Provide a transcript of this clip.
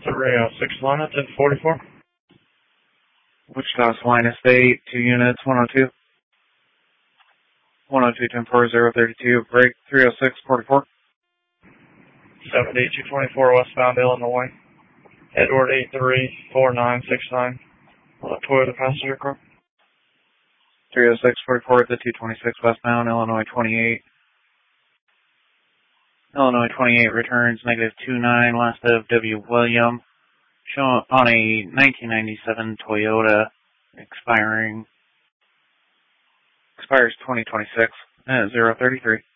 306 Lana, 1044. Wichita Salina State, 2 units, 102. 102, 104032, break 30644. 78224 westbound Illinois. Edward 834969. Toyota passenger car. 30644 at the 226 westbound, Illinois 28. Illinois 28 returns -29 last of W. William. Shown on a 1997 Toyota expires 2026 at 033.